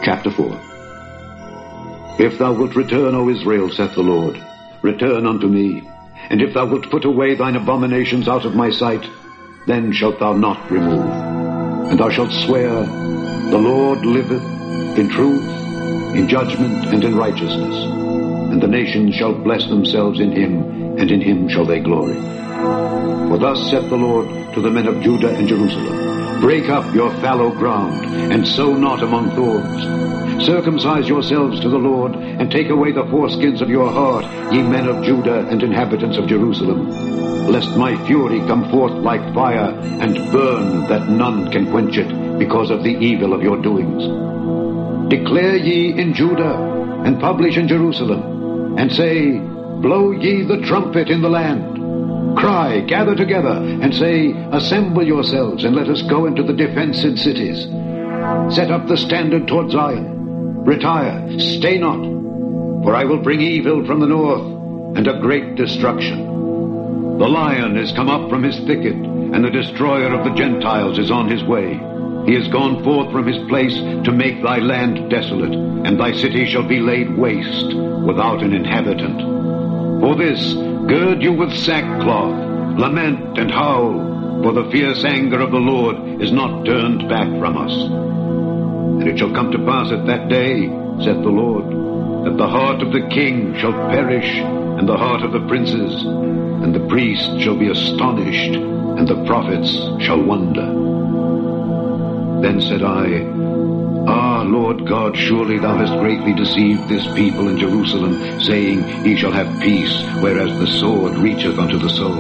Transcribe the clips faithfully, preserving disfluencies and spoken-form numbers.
Chapter four. If thou wilt return, O Israel, saith the Lord, return unto me, and if thou wilt put away thine abominations out of my sight, then shalt thou not remove. And thou shalt swear, the Lord liveth, in truth, in judgment, and in righteousness. And the nations shall bless themselves in him, and in him shall they glory. For thus saith the Lord to the men of Judah and Jerusalem, break up your fallow ground, and sow not among thorns. Circumcise yourselves to the Lord, and take away the foreskins of your heart, ye men of Judah and inhabitants of Jerusalem, lest my fury come forth like fire, and burn that none can quench it, because of the evil of your doings. Declare ye in Judah, and publish in Jerusalem, and say, blow ye the trumpet in the land. Cry, gather together, and say, assemble yourselves, and let us go into the defenced cities. Set up the standard toward Zion. Retire, stay not, for I will bring evil from the north, and a great destruction. The lion is come up from his thicket, and the destroyer of the Gentiles is on his way. He is gone forth from his place to make thy land desolate, and thy city shall be laid waste, without an inhabitant. For this, gird you with sackcloth, lament and howl, for the fierce anger of the Lord is not turned back from us. And it shall come to pass at that day, saith the Lord, that the heart of the king shall perish, and the heart of the princes, and the priest shall be astonished, and the prophets shall wonder. Then said I, Ah, Lord God, surely thou hast greatly deceived this people in Jerusalem, saying, Ye shall have peace, whereas the sword reacheth unto the soul.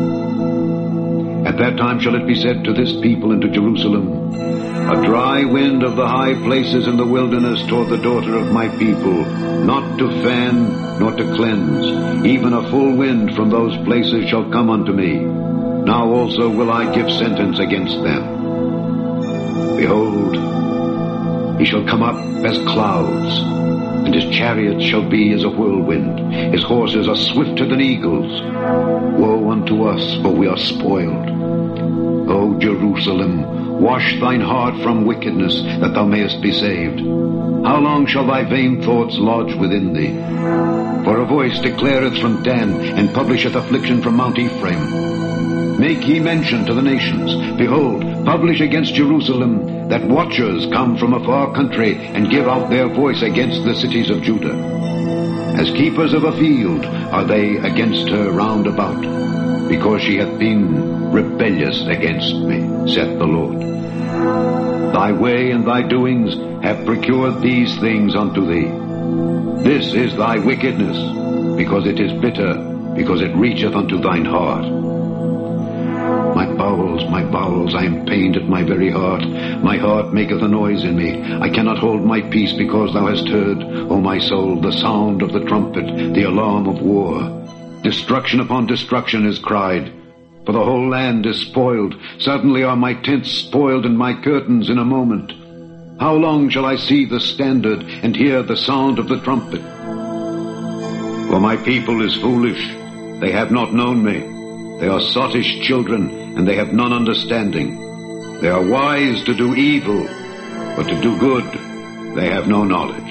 At that time shall it be said to this people and to Jerusalem, A dry wind of the high places in the wilderness toward the daughter of my people, not to fan, nor to cleanse, even a full wind from those places shall come unto me. Now also will I give sentence against them. Behold, he shall come up as clouds, and his chariots shall be as a whirlwind. His horses are swifter than eagles. Woe unto us, for we are spoiled. O Jerusalem, wash thine heart from wickedness, that thou mayest be saved. How long shall thy vain thoughts lodge within thee? For a voice declareth from Dan, and publisheth affliction from Mount Ephraim. Make ye mention to the nations. Behold, publish against Jerusalem, that watchers come from a far country, and give out their voice against the cities of Judah. As keepers of a field are they against her round about, because she hath been rebellious against me, saith the Lord. Thy way and thy doings have procured these things unto thee. This is thy wickedness, because it is bitter, because it reacheth unto thine heart. My bowels, my bowels, I am pained at my very heart. My heart maketh a noise in me. I cannot hold my peace, because thou hast heard, O my soul, the sound of the trumpet, the alarm of war. Destruction upon destruction is cried, for the whole land is spoiled. Suddenly are my tents spoiled, and my curtains in a moment. How long shall I see the standard, and hear the sound of the trumpet? For my people is foolish, they have not known me. They are sottish children, and they have none understanding. They are wise to do evil, but to do good they have no knowledge.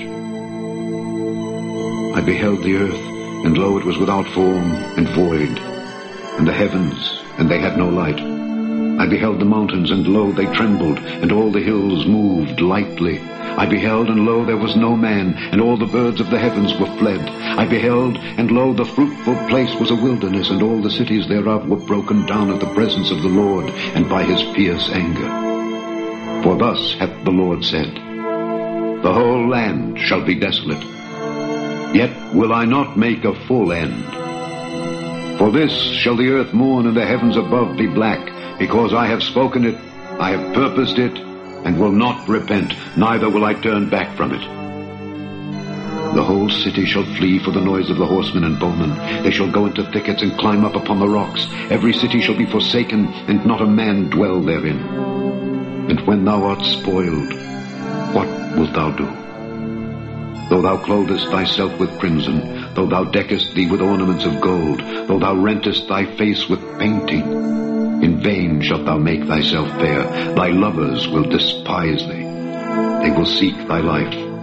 I beheld the earth, and lo, it was without form and void, and the heavens, and they had no light. I beheld the mountains, and lo, they trembled, and all the hills moved lightly. I beheld, and lo, there was no man, and all the birds of the heavens were fled. I beheld, and lo, the fruitful place was a wilderness, and all the cities thereof were broken down at the presence of the Lord, and by his fierce anger. For thus hath the Lord said, The whole land shall be desolate, yet will I not make a full end. For this shall the earth mourn, and the heavens above be black, because I have spoken it, I have purposed it, and will not repent, neither will I turn back from it. The whole city shall flee for the noise of the horsemen and bowmen. They shall go into thickets and climb up upon the rocks. Every city shall be forsaken, and not a man dwell therein. And when thou art spoiled, what wilt thou do? Though thou clothest thyself with crimson, though thou deckest thee with ornaments of gold, though thou rentest thy face with painting, in vain shalt thou make thyself fair. Thy lovers will despise thee. They will seek thy life.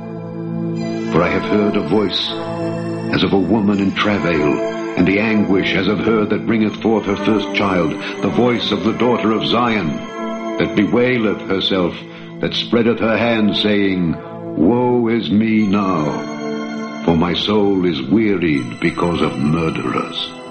For I have heard a voice as of a woman in travail, and the anguish as of her that bringeth forth her first child, the voice of the daughter of Zion, that bewaileth herself, that spreadeth her hands, saying, Woe is me now, for my soul is wearied because of murderers.